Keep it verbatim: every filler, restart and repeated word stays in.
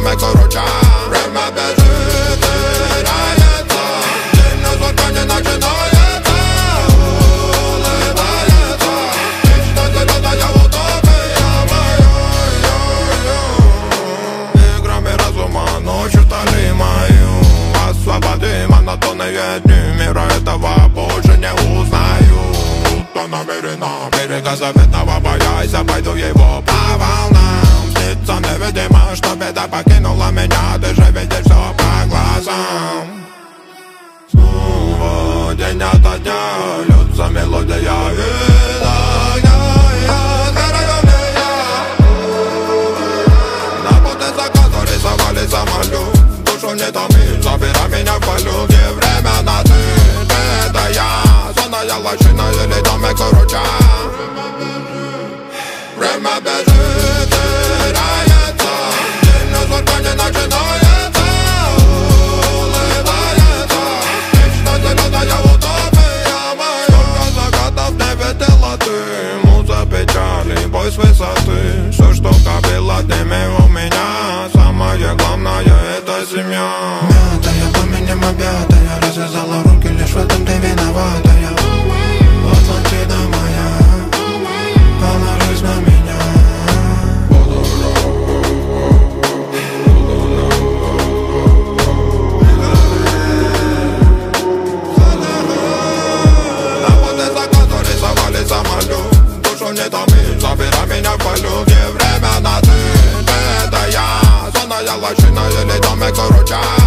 доме, короче. Время бежит, теряется, день на законе начинается, улыбается. Вечно зеленая утопия моя. Играми разума ночью стали мою. Освободи монотонные дни, мира этого больше не узнаю. Кто намеренно берега заветного боясь, пойду его по волнам. Снится невидимо, что беда покинула меня, ты же видишь все по глазам. Снова день ото дня льется мелодия из огня. На пути заката рисовали самолет. Душу не томи, забирай меня в полю, где время на ты. Это я, сонная лощина или доме, короче. Время бежит, теряется, день на законе начинается, улыбается. Вечно зеленая утопия моя. Сколько загадов не видела ты, муза печали, бой с высоты. Все, что копило дыми у меня, самое главное это семья. Мятая, пламенем объятая, развязала руки, лишь в этом ты виноватая. Атлантида моя, положись на меня. На пути заката рисовали самолет. Душу не томи, забирай меня в полю, где время на ты. Это я, сонная лощина или доме, короче.